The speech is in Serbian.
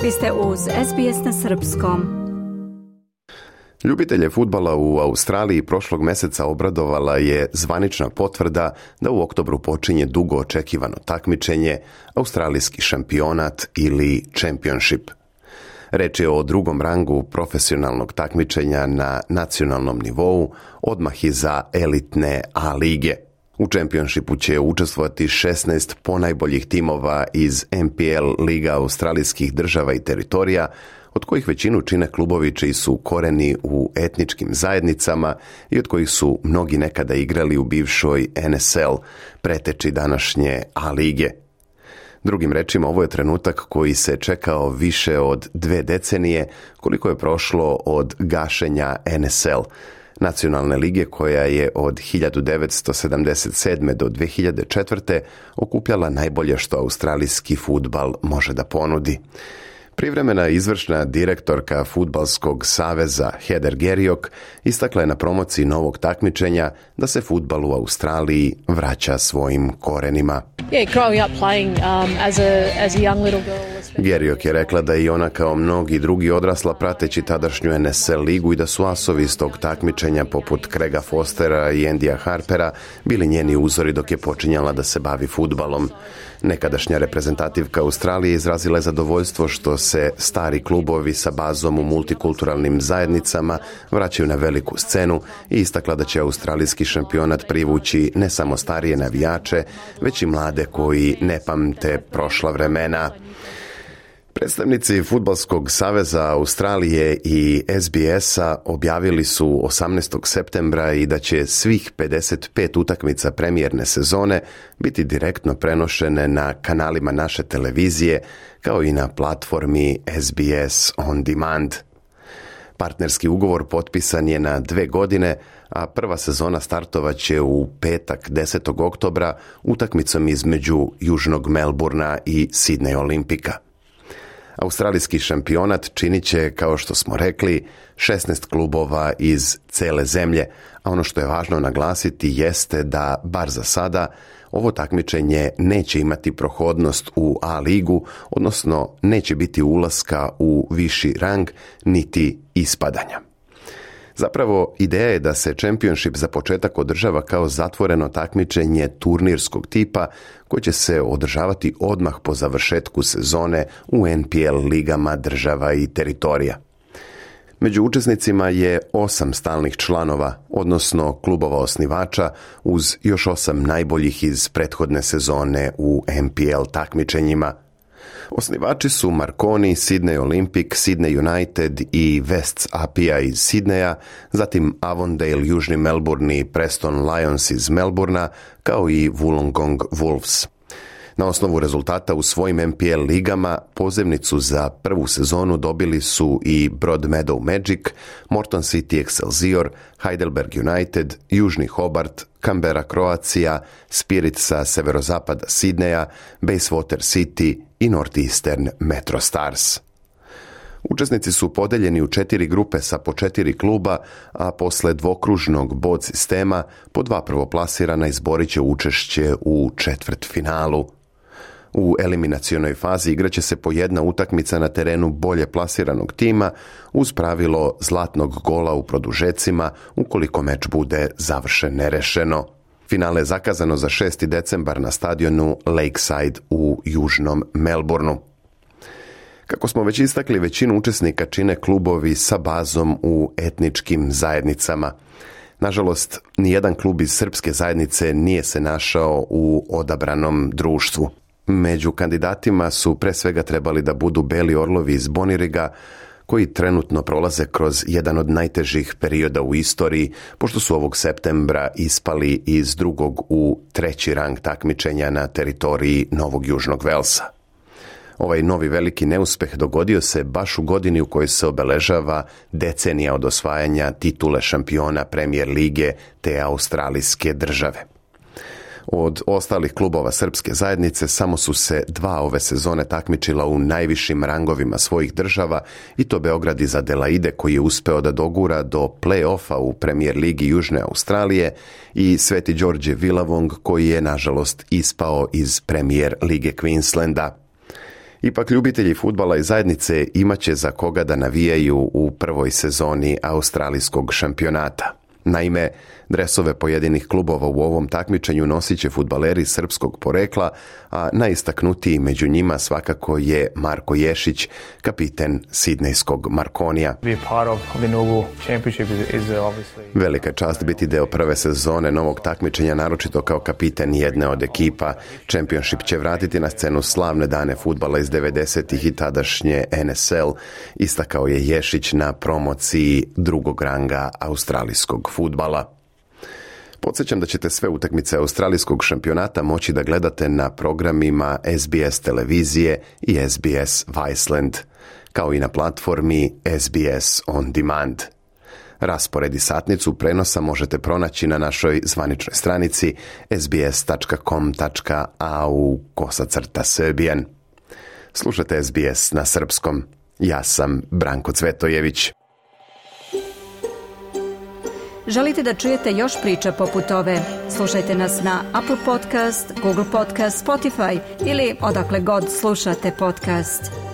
Vi ste uz SBS na srpskom. Ljubitelje fudbala u Australiji prošlog mjeseca obradovala je zvanična potvrda da u oktobru počinje dugo očekivano takmičenje, australijski šampionat ili championship. Reč je o drugom rangu profesionalnog takmičenja na nacionalnom nivou, odmah iza elitne A lige. U Championshipu će učestvovati 16 ponajboljih timova iz NPL liga australijskih država i teritorija, od kojih većinu čine klubovi čiji su koreni u etničkim zajednicama i od kojih su mnogi nekada igrali u bivšoj NSL, preteči današnje A lige. Drugim rečima, ovo je trenutak koji se čekao više od 2 decenije, koliko je prošlo od gašenja NSL, nacionalne lige koja je od 1977. do 2004. okupljala najbolje što australijski fudbal može da ponudi. Privremena izvršna direktorka Fudbalskog saveza Heather Garriock istakla je na promociji novog takmičenja da se fudbal u Australiji vraća svojim korenima. Garriock je rekla da i ona kao mnogi drugi odrasla prateći tadašnju NSL ligu i da su asovi iz tog takmičenja poput Craiga Fostera i Andyja Harpera bili njeni uzori dok je počinjala da se bavi fudbalom. Nekadašnja reprezentativka Australije izrazila je zadovoljstvo što se stari klubovi sa bazom u multikulturalnim zajednicama vraćaju na veliku scenu i istakla da će australijski šampionat privući ne samo starije navijače, već i mlade koji ne pamte prošla vremena. Predstavnici Fudbalskog saveza Australije i SBS-a objavili su 18. septembra i da će svih 55 utakmica premijerne sezone biti direktno prenošene na kanalima naše televizije, kao i na platformi SBS On Demand. Partnerski ugovor potpisan je na 2 godine, a prva sezona startovaće u petak 10. oktobra utakmicom između Južnog Melburna i Sydney Olimpika. Australijski šampionat činit će, kao što smo rekli, 16 klubova iz cele zemlje, a ono što je važno naglasiti jeste da, bar za sada, ovo takmičenje neće imati prohodnost u A ligu, odnosno neće biti ulaska u viši rang niti ispadanja. Zapravo, ideja je da se Championship za početak održava kao zatvoreno takmičenje turnirskog tipa koje će se održavati odmah po završetku sezone u NPL ligama država i teritorija. Među učesnicima je 8 stalnih članova, odnosno klubova osnivača, uz još 8 najboljih iz prethodne sezone u NPL takmičenjima. Osnivači su Marconi, Sydney Olympic, Sydney United i Wests Apia iz Sidneja, zatim Avondale, Južni Melbourne i Preston Lions iz Melburna, kao i Wollongong Wolves. Na osnovu rezultata u svojim NPL ligama pozivnicu za prvu sezonu dobili su i Broadmeadow Magic, Moreton City Excelsior, Heidelberg United, Južni Hobart, Canberra Croatia, Spirit sa severozapada Sidneja, Bayswater City i Northeastern Metro Stars. Učesnici su podeljeni u 4 grupe sa po 4 kluba, a posle dvokružnog bod sistema po 2 prvoplasirana izborit će učešće u četvrtfinalu. U eliminacionoj fazi igraće se po 1 utakmica na terenu bolje plasiranog tima uz pravilo zlatnog gola u produžecima ukoliko meč bude završen nerešeno. Finale je zakazano za 6. decembar na stadionu Lakeside u Južnom Melbourneu. Kako smo već istakli, većinu učesnika čine klubovi sa bazom u etničkim zajednicama. Nažalost, nijedan klub iz srpske zajednice nije se našao u odabranom društvu. Među kandidatima su pre svega trebali da budu Beli Orlovi iz Boniriga, koji trenutno prolaze kroz jedan od najtežih perioda u istoriji, pošto su ovog septembra ispali iz 2. u 3. rang takmičenja na teritoriji Novog Južnog Velsa. Ovaj novi veliki neuspeh dogodio se baš u godini u kojoj se obeležava decenija od osvajanja titule šampiona Premier lige te australijske države. Od ostalih klubova srpske zajednice samo su se 2 ove sezone takmičila u najvišim rangovima svojih država, i to Beograd iz Adelaide koji je uspeo da dogura do play-offa u Premier ligi Južne Australije i Sveti Đorđe Villavong koji je nažalost ispao iz Premier lige Queenslanda. Ipak ljubitelji fudbala i zajednice imaće za koga da navijaju u prvoj sezoni australijskog šampionata. Naime, dresove pojedinih klubova u ovom takmičenju nosit će fudbaleri srpskog porekla, a najistaknutiji među njima svakako je Marko Ješić, kapiten sidnejskog Markonija. Velika čast biti deo prve sezone novog takmičenja, naročito kao kapiten jedne od ekipa. Championship će vratiti na scenu slavne dane fudbala iz 90-ih i tadašnje NSL, istakao je Ješić na promociji drugog ranga australijskog fudbala. Podsjećam da ćete sve utakmice australijskog šampionata moći da gledate na programima SBS televizije i SBS Viceland, kao i na platformi SBS On Demand. Raspored i satnicu prenosa možete pronaći na našoj zvaničnoj stranici sbs.com.au/Serbian. Slušate SBS na srpskom. Ja sam Branko Cvetojević. Želite da čujete još priča poput ove? Slušajte nas na Apple Podcast, Google Podcast, Spotify ili odakle god slušate podcast.